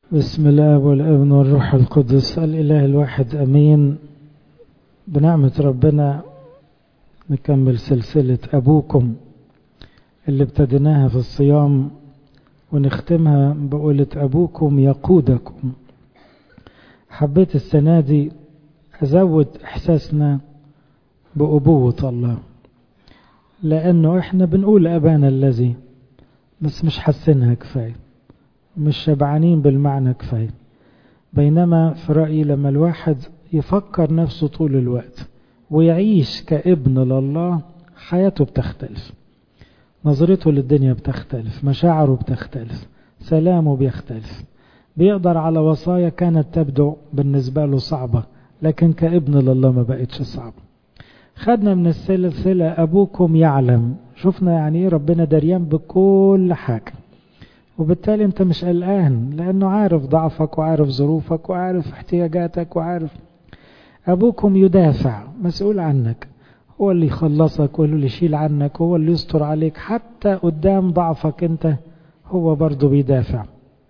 بسم الله والابن والروح القدس الإله الواحد أمين. بنعمة ربنا نكمل سلسلة أبوكم اللي ابتديناها في الصيام ونختمها بقولة أبوكم يقودكم. حبيت السنة دي أزود إحساسنا بأبوة الله، لأنه إحنا بنقول أبانا الذي، بس مش حاسينها كفاية، مش شبعانين بالمعنى كفاية. بينما في رأيي لما الواحد يفكر نفسه طول الوقت ويعيش كابن لله، حياته بتختلف، نظرته للدنيا بتختلف، مشاعره بتختلف، سلامه بيختلف، بيقدر على وصايا كانت تبدو بالنسبة له صعبة لكن كابن لله ما بقتش صعبة. خدنا من السلسلة أبوكم يعلم، شفنا يعني ايه ربنا دريان بكل حاجة، وبالتالي انت مش قلقان لانه عارف ضعفك وعارف ظروفك وعارف احتياجاتك وعارف. ابوكم يدافع، مسؤول عنك، هو اللي يخلصك، هو اللي يشيل عنك، هو اللي يستر عليك حتى قدام ضعفك انت، هو برضو بيدافع.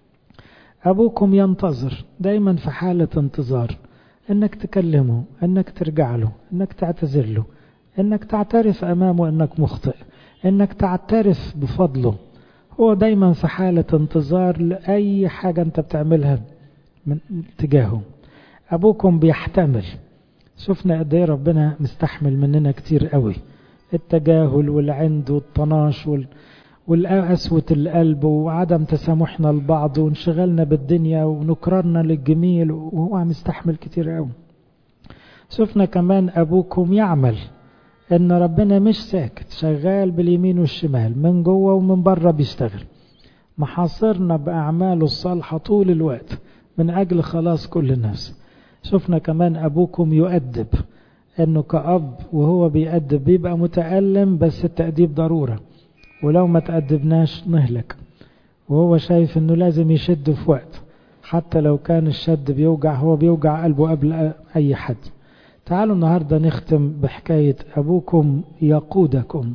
ابوكم ينتظر، دايما في حالة انتظار، انك تكلمه، انك ترجع له، انك تعتذر له، انك تعترف امامه انك مخطئ، انك تعترف بفضله. هو دايما في حالة انتظار لأي حاجة انت بتعملها من تجاهه. أبوكم بيحتمل، شفنا قد ايه ربنا مستحمل مننا كتير قوي، التجاهل والعند والطناش والقسوة القلب وعدم تسامحنا لبعض وانشغلنا بالدنيا ونكررنا للجميل، وهو مستحمل كتير قوي. شفنا كمان أبوكم يعمل، ان ربنا مش ساكت، شغال باليمين والشمال، من جوه ومن بره بيشتغل، محاصرنا بأعماله الصالحة طول الوقت من أجل خلاص كل الناس. شفنا كمان أبوكم يؤدب، انه كأب وهو بيأدب بيبقى متألم، بس التأديب ضرورة، ولو ما تأدبناش نهلك، وهو شايف انه لازم يشد في وقت، حتى لو كان الشد بيوجع، هو بيوجع قلبه قبل أي حد. تعالوا النهاردة نختم بحكاية أبوكم يقودكم.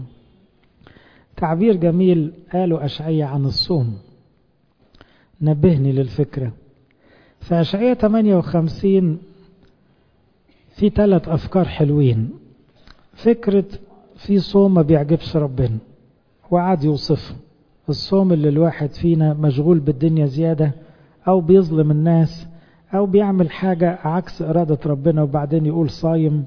تعبير جميل قالوا أشعية عن الصوم، نبهني للفكرة. في أشعية 58 في 3 أفكار حلوين. فكرة في صوم ما بيعجبش ربنا، وعاد يوصف الصوم اللي الواحد فينا مشغول بالدنيا زيادة، أو بيظلم الناس، أو بيعمل حاجة عكس إرادة ربنا وبعدين يقول صايم،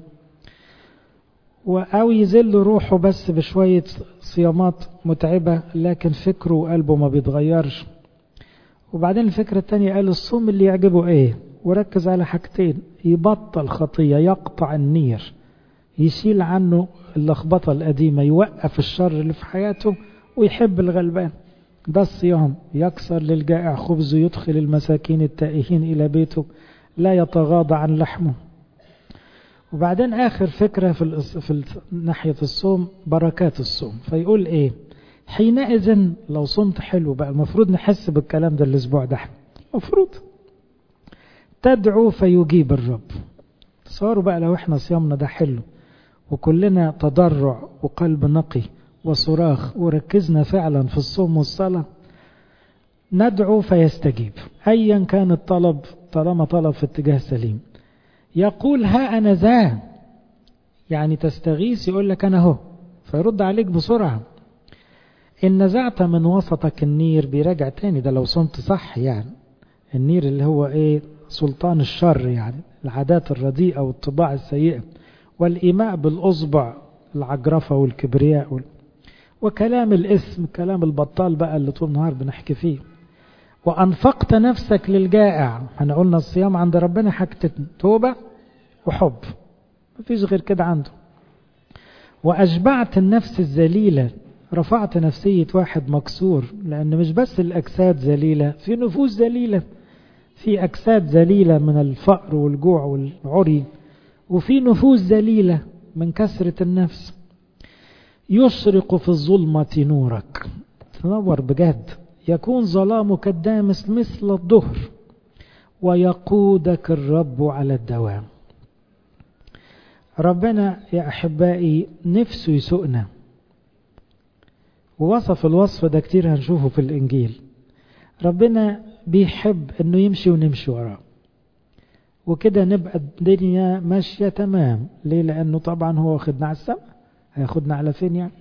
أو يذل روحه بس بشوية صيامات متعبة لكن فكره وقلبه ما بيتغيرش. وبعدين الفكرة التانية قال الصوم اللي يعجبه ايه، وركز على حاجتين: يبطل خطية، يقطع النير، يشيل عنه اللخبطة القديمة، يوقف الشر اللي في حياته ويحب الغلبان. ده الصيام، يكسر للجائع خبزه، يدخل المساكين التائهين إلى بيته، لا يتغاضى عن لحمه. وبعدين آخر فكرة في ناحية الصوم بركات الصوم، فيقول إيه: حينئذ لو صمت حلو بقى، المفروض نحس بالكلام ده الأسبوع ده، المفروض تدعو فيجيب الرب. تصوروا بقى لو احنا صيامنا ده حلو وكلنا تضرع وقلب نقي وصراخ، وركزنا فعلا في الصوم والصلاة، ندعو فيستجيب أيا كان الطلب، طالما طلب في اتجاه سليم. يقول ها أنا ذا، يعني تستغيث، يقول لك أنا هو، فيرد عليك بسرعة. إن نزعت من وسطك النير، بيراجع تاني ده لو صمت صح، يعني النير اللي هو إيه؟ سلطان الشر، يعني العادات الرديئة والطباع السيئة، والإيماء بالأصبع، العجرفة والكبرياء وكلام الإثم، كلام البطال بقى اللي طول النهار بنحكي فيه. وأنفقت نفسك للجائع، احنا قلنا الصيام عند ربنا حاجتين: توبة وحب، مفيش غير كده عنده. وأشبعت النفس الذليلة، رفعت نفسية واحد مكسور، لأن مش بس الأجساد ذليلة، في نفوس ذليلة، في أجساد ذليلة من الفقر والجوع والعري، وفي نفوس ذليلة من كسرة النفس. يشرق في الظلمة نورك، تنور بجد، يكون ظلامك الدامس مثل الظهر، ويقودك الرب على الدوام. ربنا يا أحبائي نفسه يسوقنا، ووصف الوصف ده كتير هنشوفه في الإنجيل. ربنا بيحب انه يمشي ونمشي وراه، وكده نبقى الدنيا ماشية تمام. ليه؟ لانه طبعا هو واخدنا على السماء، هياخدنا على فين يعني؟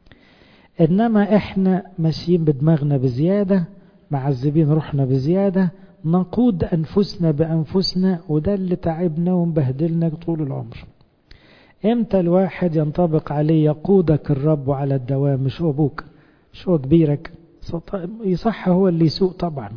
انما احنا ماشيين بدماغنا بزيادة، معذبين روحنا بزيادة، نقود انفسنا بانفسنا، وده اللي تعبنا ومبهدلنا طول العمر. امتى الواحد ينطبق عليه يقودك الرب على الدوام؟ مش هو ابوك، مش هو كبيرك، يصح هو اللي يسوق طبعا.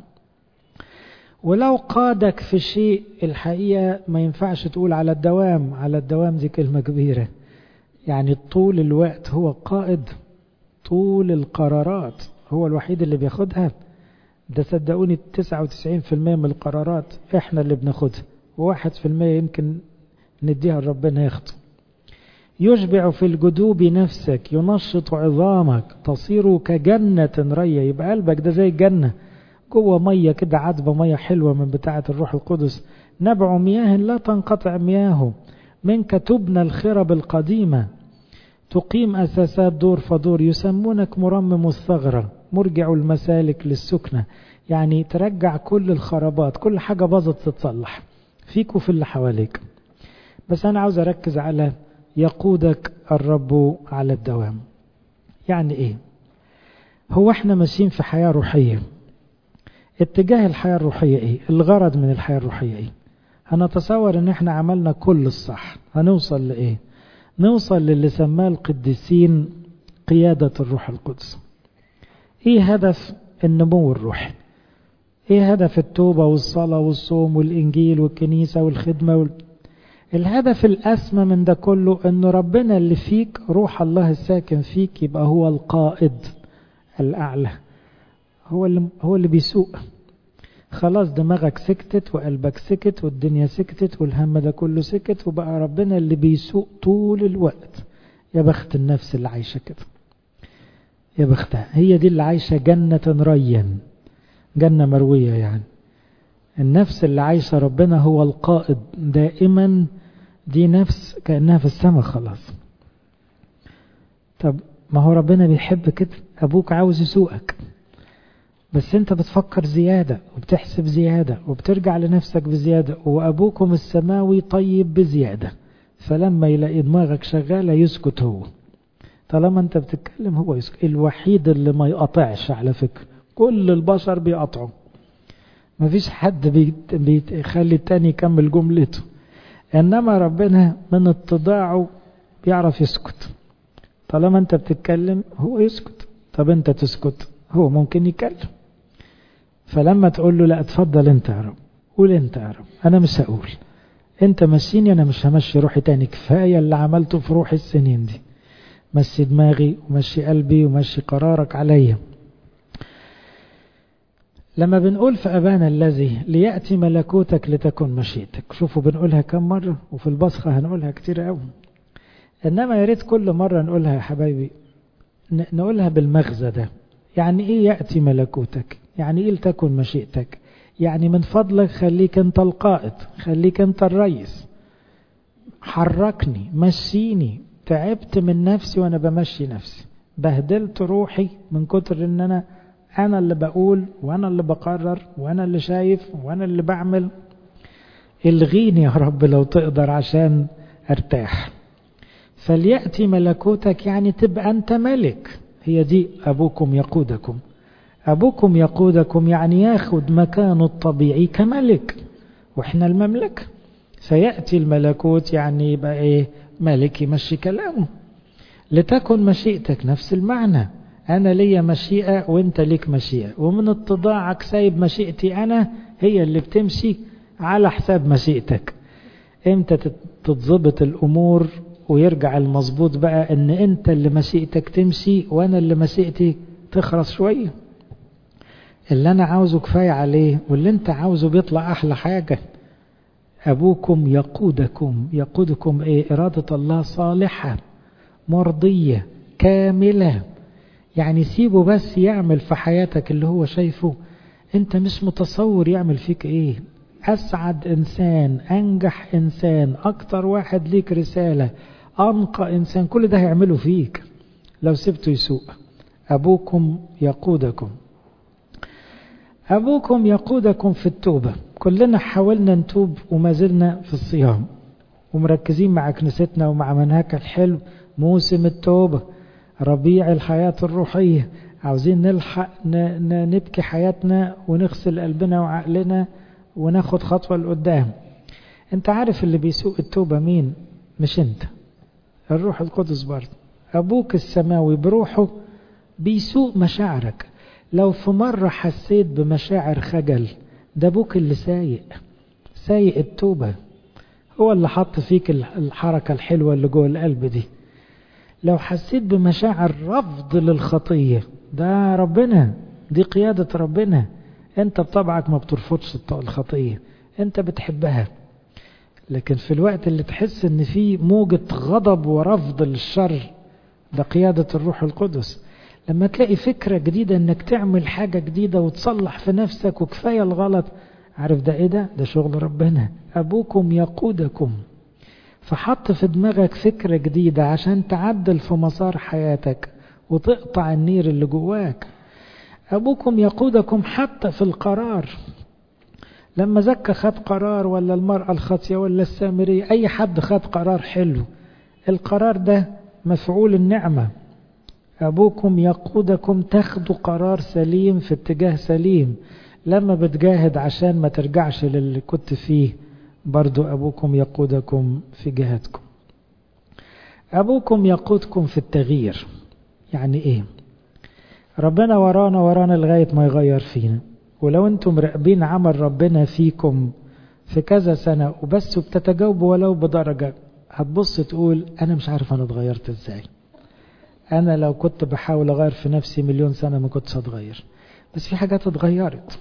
ولو قادك في شيء الحقيقة ما ينفعش تقول على الدوام، على الدوام دي كلمة كبيرة، يعني طول الوقت هو قائد، طول القرارات هو الوحيد اللي بياخدها. ده صدقوني 99% من القرارات احنا اللي بناخدها، و1% يمكن نديها لربنا ياخده. يشبع في الجدوب نفسك، ينشط عظامك، تصير كجنة رية. يبقى قلبك ده زي الجنة، جوه مية كده عذبة، مية حلوة من بتاعة الروح القدس. نبع مياه لا تنقطع مياهه، منك تبنى الخرب القديمة، تقيم أساسات دور فدور. يسمونك مرمم الثغرة، مرجع المسالك للسكنة. يعني ترجع كل الخرابات، كل حاجة باظت تتصلح فيك وفي اللي حواليك. بس أنا عاوز أركز على يقودك الرب على الدوام. يعني إيه؟ هو احنا ماشيين في حياة روحية، اتجاه الحياة الروحية ايه؟ الغرض من الحياة الروحية ايه؟ هنتصور ان احنا عملنا كل الصح، هنوصل لايه؟ نوصل للي سماه القديسين قيادة الروح القدس. ايه هدف النمو الروحي؟ ايه هدف التوبة والصلاة والصوم والانجيل والكنيسة والخدمة الهدف الاسمى من ده كله ان ربنا اللي فيك، روح الله الساكن فيك، يبقى هو القائد الاعلى، هو اللي بيسوق. خلاص دماغك سكتت وقلبك سكت والدنيا سكتت والهم ده كله سكت، وبقى ربنا اللي بيسوق طول الوقت. يا بخت النفس اللي عايشة كده، يا بختها. هي دي اللي عايشة جنة ريا، جنة مروية يعني. النفس اللي عايشة ربنا هو القائد دائما، دي نفس كأنها في السماء خلاص. طب ما هو ربنا بيحب كده، أبوك عاوز يسوقك، بس انت بتفكر زيادة وبتحسب زيادة وبترجع لنفسك بزيادة، وأبوكم السماوي طيب بزيادة، فلما يلاقي دماغك شغالة يسكت هو. طالما انت بتتكلم هو يسكت. الوحيد اللي ما يقطعش على فكرة، كل البشر بيقطعوا، مفيش حد بيخلي التاني يكمل جملته، انما ربنا من اتضاعه بيعرف يسكت. طالما انت بتتكلم هو يسكت، طب انت تسكت هو ممكن يتكلم. فلما تقول له لا اتفضل انت يا رب، قول انت يا رب، انا مش هقول، انت مشيني، انا مش همشي روحي تاني، كفاية اللي عملته في روحي السنين دي، مشي دماغي ومشي قلبي ومشي قرارك عليا. لما بنقول في أبانا الذي ليأتي ملكوتك لتكن مشيئتك، شوفوا بنقولها كم مرة، وفي البصخة هنقولها كتير قوي. إنما ياريت كل مرة نقولها يا حبايبي نقولها بالمغزى ده. يعني إيه يأتي ملكوتك؟ يعني إيه لتكن مشيئتك؟ يعني من فضلك خليك أنت القائد، خليك أنت الرئيس، حركني، مشيني. تعبت من نفسي وأنا بمشي نفسي، بهدلت روحي من كتر إن أنا اللي بقول وأنا اللي بقرر وأنا اللي شايف وأنا اللي بعمل. الغيني يا رب لو تقدر عشان أرتاح. فليأتي ملكوتك يعني تبقى أنت ملك. هي دي أبوكم يقودكم. أبوكم يقودكم يعني ياخد مكانه الطبيعي كملك، وإحنا المملكة. فيأتي الملكوت يعني يبقى إيه؟ ملك يمشي كلامه. لتكن مشيئتك نفس المعنى، أنا ليا مشيئة وإنت ليك مشيئة، ومن اتضاعك سايب مشيئتي أنا هي اللي بتمشي على حساب مشيئتك. إمتى تتضبط الأمور ويرجع المظبوط بقى؟ إن إنت اللي مشيئتك تمشي وأنا اللي مشيئتي تخرس شوية. اللي أنا عاوزه كفاية عليه، واللي إنت عاوزه بيطلع أحلى حاجة. أبوكم يقودكم. يقودكم إيه؟ إرادة الله صالحة مرضية كاملة. يعني سيبه بس يعمل في حياتك اللي هو شايفه. انت مش متصور يعمل فيك ايه. اسعد انسان، انجح انسان، اكتر واحد ليك رسالة، انقى انسان، كل ده هيعمله فيك لو سبته يسوق. ابوكم يقودكم. أبوكم يقودكم في التوبة. كلنا حاولنا نتوب وما زلنا في الصيام ومركزين مع كنيستنا ومع منهج الحلو. موسم التوبة، ربيع الحياة الروحية، عاوزين نلحق نبكي حياتنا ونغسل قلبنا وعقلنا وناخد خطوة لقدام. انت عارف اللي بيسوق التوبة مين؟ مش انت، الروح القدس برضه. أبوك السماوي بروحه بيسوق مشاعرك. لو في مرة حسيت بمشاعر خجل، ده أبوك اللي سايق التوبة، هو اللي حط فيك الحركة الحلوة اللي جوه القلب دي. لو حسيت بمشاعر رفض للخطية، ده ربنا، دي قيادة ربنا. انت بطبعك ما بترفضش الخطية، انت بتحبها. لكن في الوقت اللي تحس ان في موجة غضب ورفض للشر، ده قيادة الروح القدس. لما تلاقي فكرة جديدة انك تعمل حاجة جديدة وتصلح في نفسك وكفاية الغلط، عارف ده ايه؟ ده شغل ربنا. أبوكم يقودكم، فحط في دماغك فكرة جديدة عشان تعدل في مسار حياتك وتقطع النير اللي جواك. أبوكم يقودكم حتى في القرار. لما زكى خد قرار، ولا المرأة الخاطية، ولا السامرية، أي حد خد قرار حلو، القرار ده مفعول النعمة. أبوكم يقودكم تاخدوا قرار سليم في اتجاه سليم. لما بتجاهد عشان ما ترجعش للي كنت فيه، برضو أبوكم يقودكم في جهادكم. أبوكم يقودكم في التغيير. يعني إيه؟ ربنا ورانا لغاية ما يغير فينا. ولو أنتم راقبين عمل ربنا فيكم في كذا سنة وبس بتتجاوبوا ولو بدرجة، هتبص تقول أنا مش عارف أنا اتغيرت إزاي. أنا لو كنت بحاول أغير في نفسي 1,000,000 سنة ما كنتش هتغير. بس في حاجات اتغيرت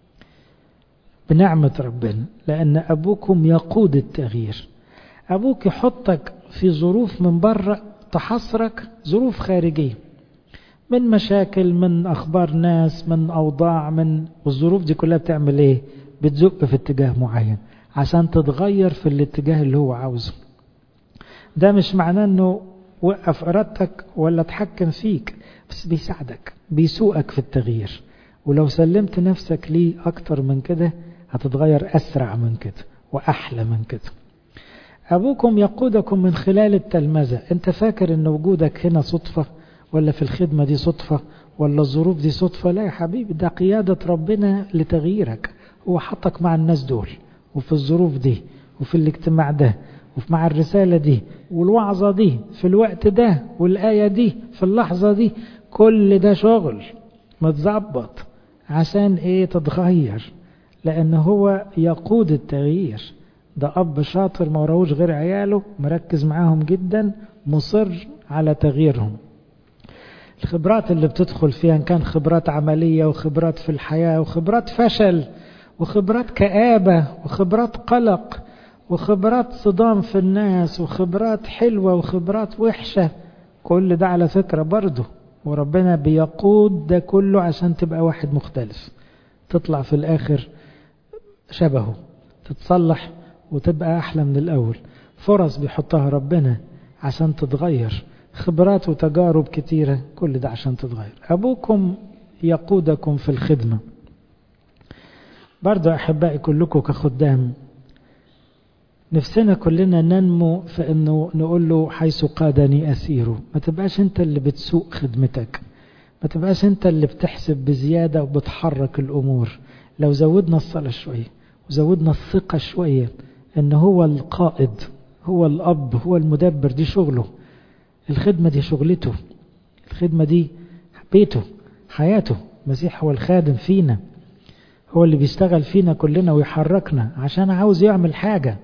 بنعمة ربنا، لأن أبوكم يقود التغيير. أبوك يحطك في ظروف من بره تحصرك، ظروف خارجية، من مشاكل، من أخبار ناس، من أوضاع، والظروف دي كلها بتعمل إيه؟ بتزق في اتجاه معين عشان تتغير في الاتجاه اللي هو عاوزه. ده مش معناه أنه وقف إرادتك ولا تحكم فيك، بس بيساعدك، بيسوقك في التغيير. ولو سلمت نفسك ليه أكتر من كده هتتغير أسرع من كده وأحلى من كده. أبوكم يقودكم من خلال التلمذة. أنت فاكر أن وجودك هنا صدفة، ولا في الخدمة دي صدفة، ولا الظروف دي صدفة؟ لا يا حبيبي، ده قيادة ربنا لتغييرك. هو حطك مع الناس دول، وفي الظروف دي، وفي الاجتماع ده، ومع الرسالة دي، والوعظة دي، في الوقت ده، والآية دي، في اللحظة دي. كل ده شغل متظبط عشان ايه؟ تتغير. لأن هو يقود التغيير. ده أب شاطر ما وراهوش غير عياله، مركز معاهم جدا، مصر على تغييرهم. الخبرات اللي بتدخل فيها، إن كان خبرات عملية وخبرات في الحياة وخبرات فشل وخبرات كآبة وخبرات قلق وخبرات صدام في الناس وخبرات حلوة وخبرات وحشة، كل ده على فكرة برضه، وربنا بيقود ده كله عشان تبقى واحد مختلف، تطلع في الآخر شبهه، تتصلح وتبقى أحلى من الأول. فرص بيحطها ربنا عشان تتغير، خبرات وتجارب كتيرة، كل ده عشان تتغير. أبوكم يقودكم في الخدمة. برضو أحبائي كلكم كخدام، نفسنا كلنا ننمو في أنه نقول له حيث قادني أسيره. ما تبقاش أنت اللي بتسوق خدمتك، ما تبقاش أنت اللي بتحسب بزيادة وبتحرك الأمور. لو زودنا الصلاة شوية وزودنا الثقة شوية أنه هو القائد، هو الأب، هو المدبر، دي شغله. الخدمة دي شغلته، الخدمة دي بيته، حياته. المسيح هو الخادم فينا، هو اللي بيشتغل فينا كلنا ويحركنا عشان عاوز يعمل حاجة.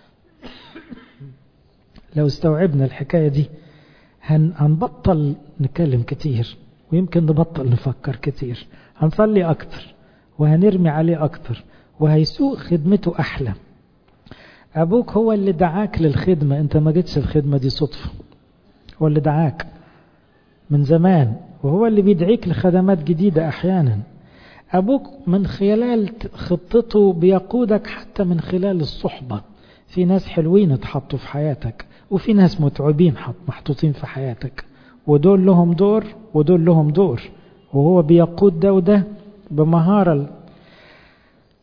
لو استوعبنا الحكاية دي هنبطل نتكلم كتير، ويمكن نبطل نفكر كتير، هنصلي أكتر وهنرمي عليه أكتر، وهيسوق خدمته أحلى. أبوك هو اللي دعاك للخدمة، أنت ما جيتش الخدمة دي صدفة، هو اللي دعاك من زمان، وهو اللي بيدعيك لخدمات جديدة أحيانا. أبوك من خلال خطته بيقودك، حتى من خلال الصحبة. في ناس حلوين اتحطوا في حياتك، وفي ناس متعبين محطوطين في حياتك، ودول لهم دور ودول لهم دور، وهو بيقود ده وده بمهارة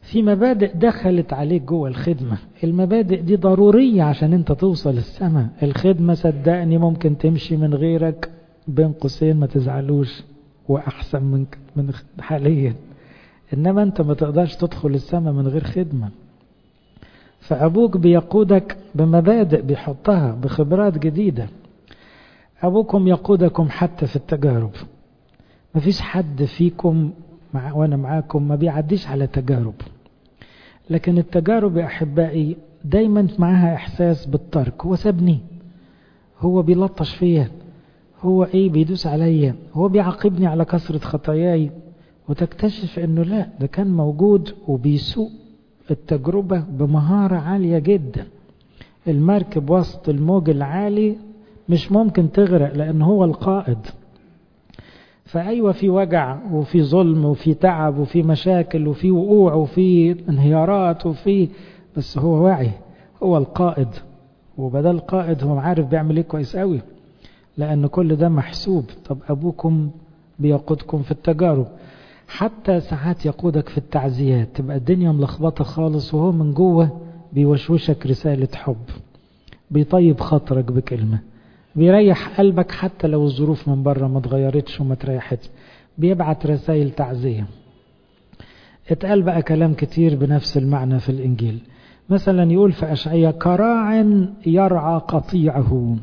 في مبادئ دخلت عليك جوه الخدمة. المبادئ دي ضرورية عشان انت توصل السماء. الخدمة صدقني ممكن تمشي من غيرك، بين قوسين ما تزعلوش، وأحسن من حاليا. إنما أنت ما تقدرش تدخل السماء من غير خدمة. فأبوك بيقودك بمبادئ بيحطها بخبرات جديدة. أبوكم يقودكم حتى في التجارب. ما فيش حد فيكم وأنا معاكم ما بيعديش على تجارب، لكن التجارب يا أحبائي دايما معها إحساس بالترك. هو سابني، هو بيلطش فيا، هو بيدوس عليا، هو بيعاقبني على كثرة خطاياي. وتكتشف انه لا، ده كان موجود وبيسوق التجربة بمهارة عالية جدا. المركب وسط الموج العالي مش ممكن تغرق لان هو القائد. فأيوة في وجع وفي ظلم وفي تعب وفي مشاكل وفي وقوع وفي انهيارات بس هو واعي، هو القائد. وبدل القائد هو عارف بيعمل ايه كويس قوي، لأن كل ده محسوب. طب أبوكم بيقودكم في التجارب، حتى ساعات يقودك في التعزيات، تبقى الدنيا ملخبطة خالص وهو من جوه بيوشوشك رسالة حب، بيطيب خاطرك بكلمة، بيريح قلبك حتى لو الظروف من بره ما اتغيرتش وما تريحتش، بيبعت رسائل تعزية. اتقال بقى كلام كتير بنفس المعنى في الإنجيل. مثلا يقول في أشعياء: كراع يرعى قطيعه،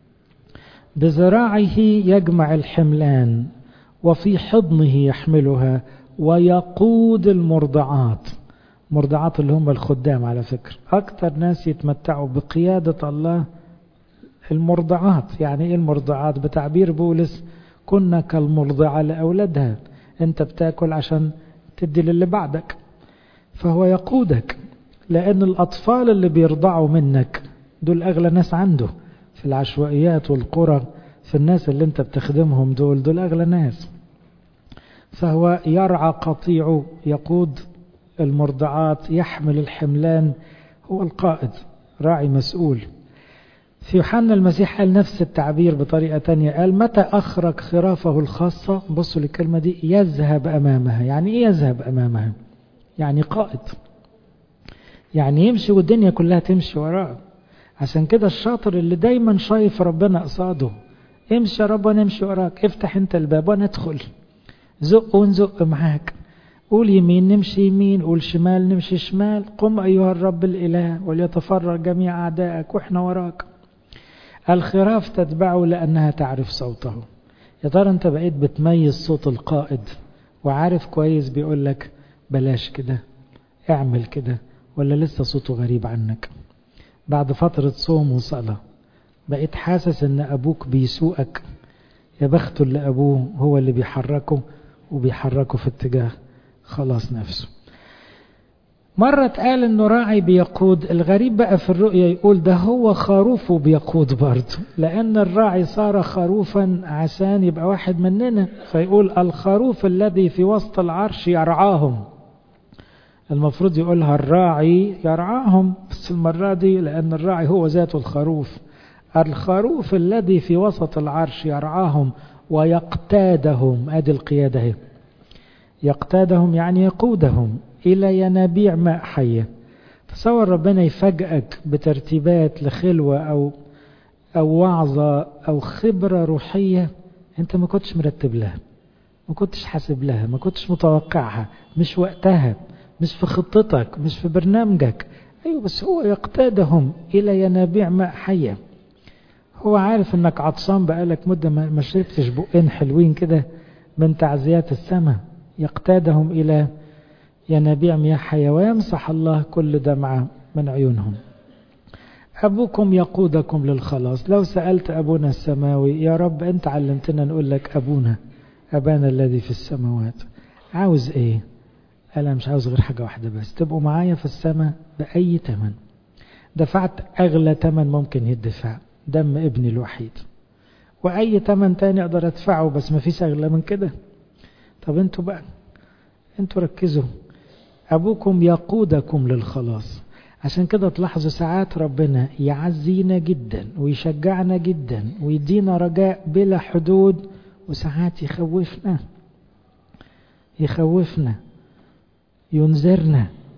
بذراعه يجمع الحملان، وفي حضنه يحملها، ويقود المرضعات. مرضعات اللي هم الخدام على فكرة، أكتر ناس يتمتعوا بقيادة الله المرضعات. يعني إيه المرضعات؟ بتعبير بولس: كنا كالمرضعة لأولادها. أنت بتاكل عشان تدي للي بعدك. فهو يقودك، لأن الأطفال اللي بيرضعوا منك دول أغلى ناس عنده في العشوائيات والقرى. في الناس اللي انت بتخدمهم دول أغلى ناس. فهو يرعى قطيعه، يقود المرضعات، يحمل الحملان، هو القائد، راعي مسؤول. في يوحنا المسيح قال نفس التعبير بطريقة تانية، قال: متى أخرج خرافه الخاصة، بصوا للكلمة دي، يذهب أمامها. يعني إيه يذهب أمامها؟ يعني قائد، يعني يمشي والدنيا كلها تمشي وراه. عشان كده الشاطر اللي دايما شايف ربنا قصاده، امشي يا رب وانا امشي وراك، افتح انت الباب وانا ادخل، زق ونزق معاك، قول يمين نمشي يمين، قول شمال نمشي شمال، قم ايها الرب الاله وليتفرغ جميع اعدائك واحنا وراك. الخراف تتبعه لانها تعرف صوته. يا ترى انت بقيت بتميز صوت القائد وعارف كويس بيقول لك بلاش كده، اعمل كده، ولا لسه صوته غريب عنك؟ بعد فترة صوم وصلاة بقيت حاسس ان ابوك بيسوقك. يا بخته اللي ابوه هو اللي بيحركه وبيحركه في اتجاه خلاص نفسه. مرة اتقال انه راعي بيقود. الغريب بقى في الرؤية يقول ده هو خروفه بيقود برضه، لان الراعي صار خروفا عشان يبقى واحد مننا. فيقول: الخروف الذي في وسط العرش يرعاهم. المفروض يقولها الراعي يرعاهم، بس المرة دي لأن الراعي هو ذاته الخروف. الخروف الذي في وسط العرش يرعاهم ويقتادهم. ادي القيادة، يقتادهم يعني يقودهم إلى ينابيع ماء حية. تصور ربنا يفاجئك بترتيبات لخلوة أو وعظة أو خبرة روحية أنت ما كنتش مرتب لها، ما كنتش حاسب لها، ما كنتش متوقعها، مش وقتها، مش في خطتك، مش في برنامجك. أيوة، بس هو يقتادهم إلى ينابيع ماء حية. هو عارف انك عطشان بقالك مدة ما شربتش بقين حلوين كده من تعزيات السماء. يقتادهم إلى ينابيع مياه حية، ويمسح الله كل دمعة من عيونهم. أبوكم يقودكم للخلاص. لو سألت أبونا السماوي: يا رب أنت علمتنا نقول لك أبونا، أبانا الذي في السماوات، عاوز إيه؟ أنا مش عاوز غير حاجة واحدة بس، تبقوا معايا في السماء بأي تمن. دفعت أغلى تمن ممكن يدفع، دم ابني الوحيد، وأي تمن تاني أقدر أدفعه، بس ما فيش أغلى من كده. طب أنتوا بقى، أنتوا ركزوا، أبوكم يقودكم للخلاص. عشان كده تلاحظوا ساعات ربنا يعزينا جدا ويشجعنا جدا ويدينا رجاء بلا حدود، وساعات يخوفنا ينذرنا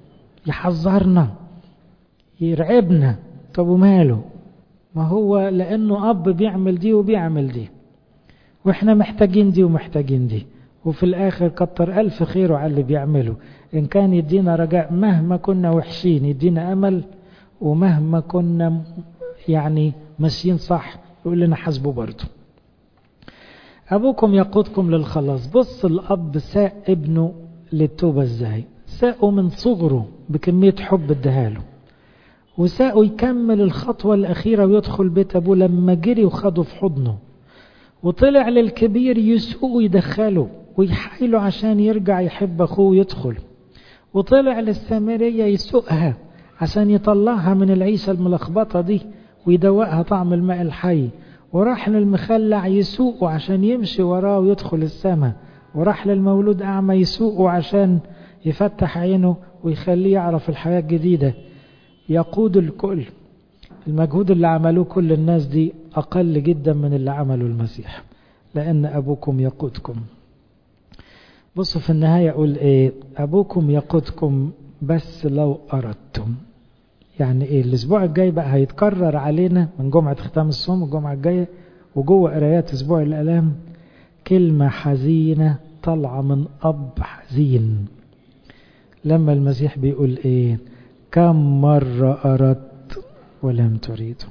يحذرنا يرعبنا. طب وماله؟ ما هو لأنه أب بيعمل دي وبيعمل دي، وإحنا محتاجين دي ومحتاجين دي، وفي الآخر كتر ألف خيره على اللي بيعمله. إن كان يدينا رجاء مهما كنا وحشين يدينا أمل، ومهما كنا يعني ماشيين صح يقول لنا حسبه برضه. أبوكم يقودكم للخلاص. بص الأب ساق ابنه للتوبة ازاي، ساقه من صغره بكمية حب ادهاله، وساقه يكمل الخطوة الأخيرة ويدخل بيت أبوه لما جري وخده في حضنه، وطلع للكبير يسوقه يدخله ويحايله عشان يرجع يحب أخوه ويدخل، وطلع للسامرية يسوقها عشان يطلعها من العيشة الملخبطة دي ويدوقها طعم الماء الحي، وراح للمخلع يسوقه عشان يمشي وراه ويدخل السماء، وراح للمولود أعمى يسوقه عشان يفتح عينه ويخليه يعرف الحياة الجديدة. يقود الكل. المجهود اللي عملوه كل الناس دي أقل جدا من اللي عمله المسيح، لأن أبوكم يقودكم. بصوا في النهاية يقول إيه؟ أبوكم يقودكم بس لو أردتم. يعني إيه؟ الأسبوع الجاي بقى هيتكرر علينا من جمعة ختام الصوم الجمعة الجاية وجوه قرايات أسبوع الآلام كلمة حزينة طالعة من أب حزين، لما المسيح بيقول إيه؟ كم مرة أردت ولم تريدوا.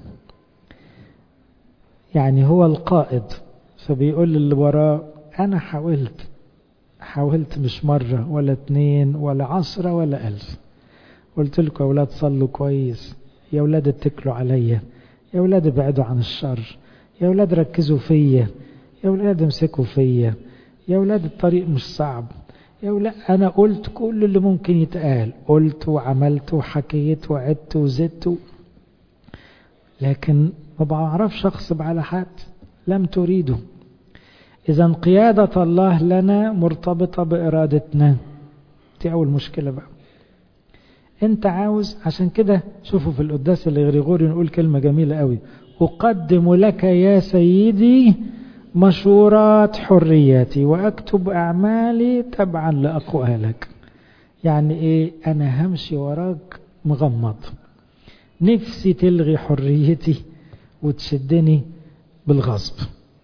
يعني هو القائد فبيقول اللي وراه أنا حاولت مش مرة ولا 2 ولا 10 ولا 1000. قلت لكم يا أولاد صلوا كويس، يا أولاد اتكلوا عليا، يا أولاد ابعدوا عن الشر، يا أولاد ركزوا فيا، يا أولاد امسكوا فيا، يا أولاد الطريق مش صعب، يا أولاد أنا قلت كل اللي ممكن يتقال، قلت وعملت وحكيت وعدت وزدت، لكن ما بعرفش أغصب على حد. لم تريدوا. إذا قيادة الله لنا مرتبطة بإرادتنا. دي أول مشكلة بقى. أنت عاوز، عشان كده شوفوا في القداس الغريغوري نقول كلمة جميلة قوي: أقدم لك يا سيدي مشورات حريتي وأكتب أعمالي تبعا لأقوالك. يعني إيه؟ أنا همشي وراك مغمض، نفسي تلغي حريتي وتشدني بالغصب.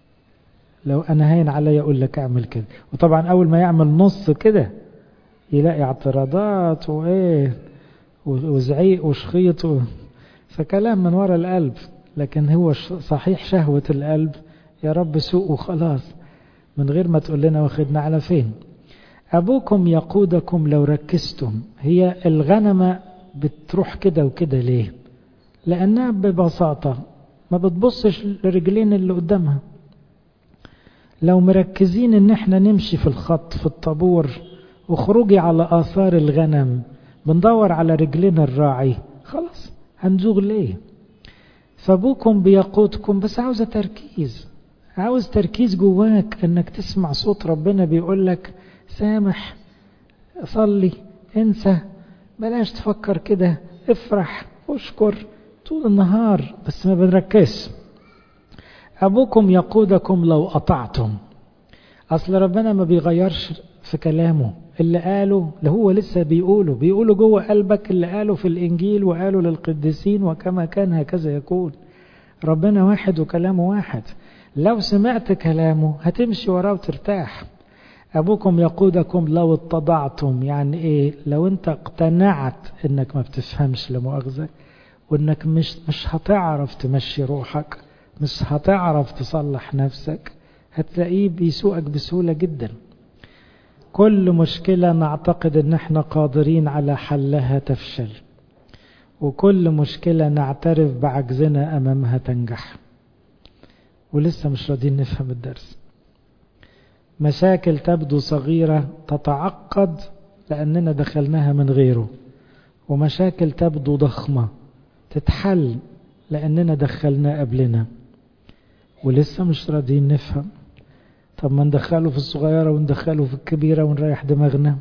لو أنا هين علي أقول لك أعمل كده، وطبعا أول ما يعمل نص كده يلاقي اعتراضات وإيه وزعيق وشخيط فكلام من وراء القلب. لكن هو صحيح شهوة القلب يا رب سوء وخلاص، من غير ما تقول لنا واخدنا على فين. أبوكم يقودكم لو ركزتم. هي الغنمة بتروح كده وكده ليه؟ لأنها ببساطة ما بتبصش لرجلين اللي قدامها. لو مركزين ان احنا نمشي في الخط في الطابور وخروجي على آثار الغنم بندور على رجلين الراعي، خلاص هنزوغ ليه؟ فابوكم بيقودكم، بس عاوز تركيز، عاوز تركيز جواك انك تسمع صوت ربنا بيقول لك سامح، صلي، انسى، بلاش تفكر كده، افرح واشكر طول النهار، بس ما بنركز. أبوكم يقودكم لو أطعتم. أصل ربنا ما بيغيرش في كلامه، اللي قاله اللي هو لسه بيقوله جوه قلبك، اللي قاله في الإنجيل وقاله للقديسين وكما كان هكذا يكون. ربنا واحد وكلامه واحد، لو سمعت كلامه هتمشي وراه وترتاح. أبوكم يقودكم لو اتضعتم. يعني إيه؟ لو أنت اقتنعت إنك ما بتفهمش لمؤاخذة، وإنك مش هتعرف تمشي روحك، مش هتعرف تصلح نفسك، هتلاقيه بيسوقك بسهولة جدا. كل مشكلة نعتقد ان احنا قادرين على حلها تفشل، وكل مشكلة نعترف بعجزنا امامها تنجح، ولسه مش راضيين نفهم الدرس. مشاكل تبدو صغيرة تتعقد لأننا دخلناها من غيره، ومشاكل تبدو ضخمة تتحل لأننا دخلنا قبلنا، ولسه مش راضيين نفهم. طب ما ندخله في الصغيرة وندخله في الكبيرة ونريح دماغنا.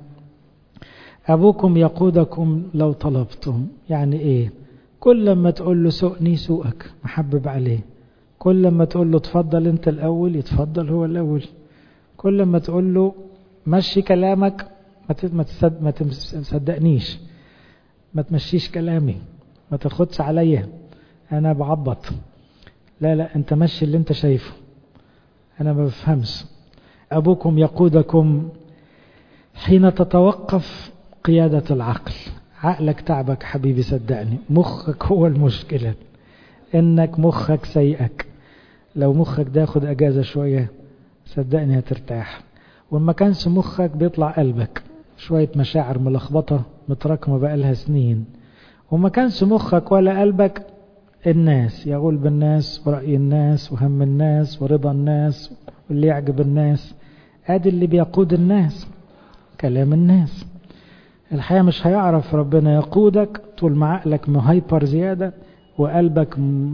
أبوكم يقودكم لو طلبتم. يعني إيه؟ كل لما تقول له سوقني سوقك، محبب عليه. كل لما تقول له تفضل أنت الأول يتفضل هو الأول. كل لما تقول له مشي كلامك ما تصدقنيش، ما تمشيش كلامي، ما تاخدش عليا أنا بعبط، لا أنت مشي اللي أنت شايفه، أنا ما بفهمش. أبوكم يقودكم حين تتوقف قيادة العقل. عقلك تعبك حبيبي، صدقني مخك هو المشكلة، إنك مخك سيئك. لو مخك ده ياخد أجازة شوية صدقني هترتاح. وما كانش مخك بيطلع قلبك، شوية مشاعر ملخبطة متراكمة بقالها سنين. وما كانش مخك ولا قلبك الناس، يقول بالناس ورأي الناس وهم الناس ورضا الناس واللي يعجب الناس. ادي اللي بيقود الناس، كلام الناس. الحقيقة مش هيعرف ربنا يقودك طول ما عقلك مهايبر زيادة وقلبك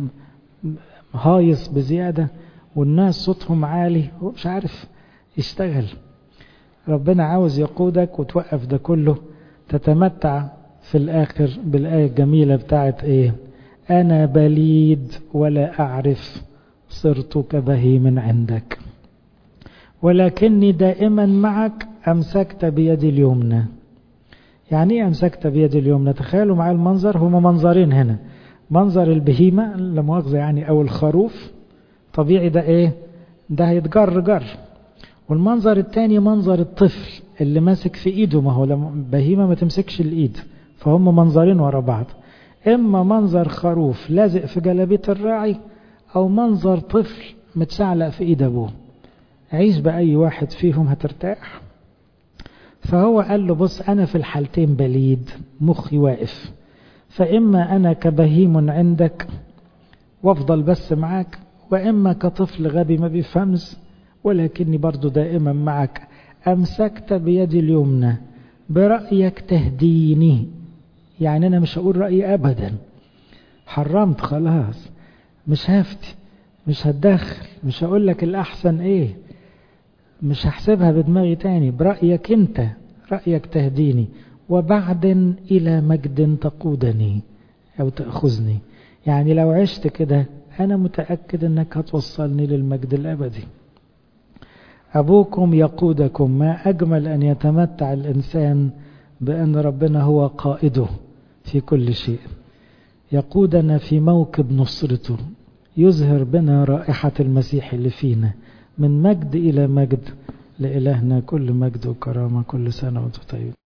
هايص بزيادة والناس صوتهم عالي ومش عارف يشتغل. ربنا عاوز يقودك وتوقف ده كله، تتمتع في الآخر بالآية الجميلة بتاعت ايه؟ أنا بليد ولا أعرف، صرت كبهيم عندك، ولكني دائما معك، أمسكت بيدي اليمنى. يعني ايه أمسكت بيدي اليمنى؟ تخيلوا معي المنظر، هما منظرين هنا. منظر البهيمة لا مؤاخذة يعني أو الخروف طبيعي، ده ايه؟ ده هيتجر جر. والمنظر التاني منظر الطفل اللي ماسك في ايده، ما هو البهيمة ما تمسكش الايد، فهم منظرين ورا بعض. اما منظر خروف لازق في جلابية الراعي، او منظر طفل متشعلق في ايد ابوه. عيش بأي واحد فيهم هترتاح. فهو قال له بص، انا في الحالتين بليد، مخي واقف، فاما انا كبهيم عندك وافضل بس معاك، واما كطفل غبي ما بيفهمش ولكني برضو دائما معك. امسكت بيدي اليمنى، برأيك تهديني. يعني انا مش هقول رأيي ابدا، حرمت خلاص، مش هفتي، مش هتدخل، مش هقول لك الاحسن ايه، مش هحسبها بدماغي تاني، برأيك انت، رأيك تهديني. وبعد الى مجد تقودني او تأخذني. يعني لو عشت كده انا متأكد انك هتوصلني للمجد الابدي. أبوكم يقودكم. ما أجمل أن يتمتع الإنسان بأن ربنا هو قائده في كل شيء، يقودنا في موكب نصرته، يظهر بنا رائحة المسيح اللي فينا، من مجد إلى مجد. لإلهنا كل مجد وكرامة، كل سنة وأنتم طيبين.